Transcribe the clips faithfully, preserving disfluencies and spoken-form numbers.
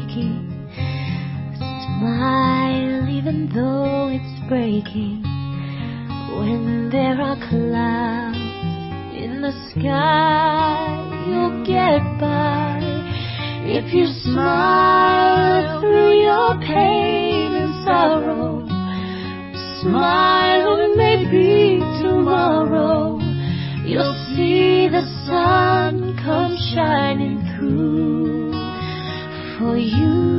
shaky. Smile even though it's breaking. When there are clouds in the sky, you'll get by. If you smile through your pain and sorrow, smile and maybe tomorrow you'll see the sun come shining through for you.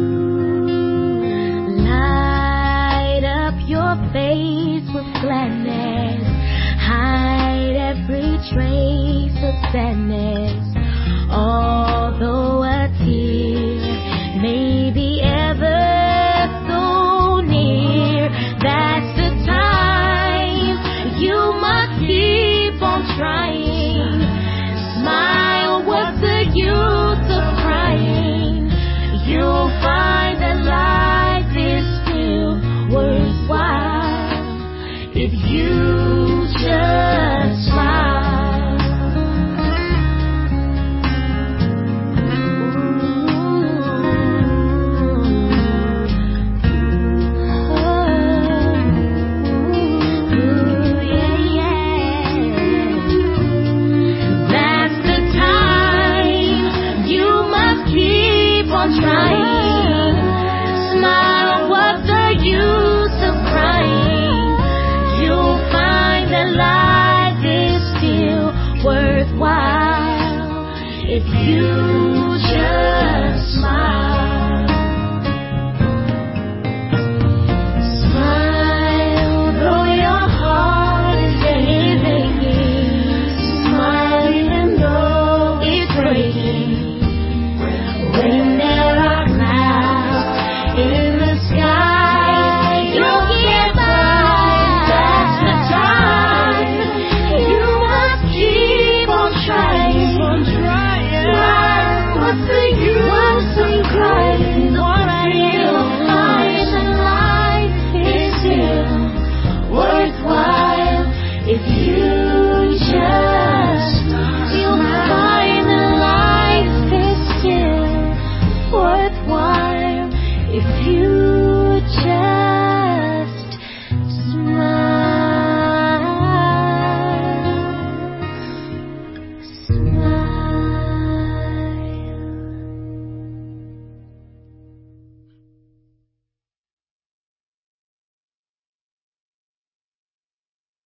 Light up your face with gladness, hide every trace of sadness. Although a tear may be ever so near, that's the time you must keep on trying. Smile, what's the use of crying? You'll find that life is still worthwhile if you just smile. Trying, smile, what's the use of crying? You'll find that life is still worthwhile if you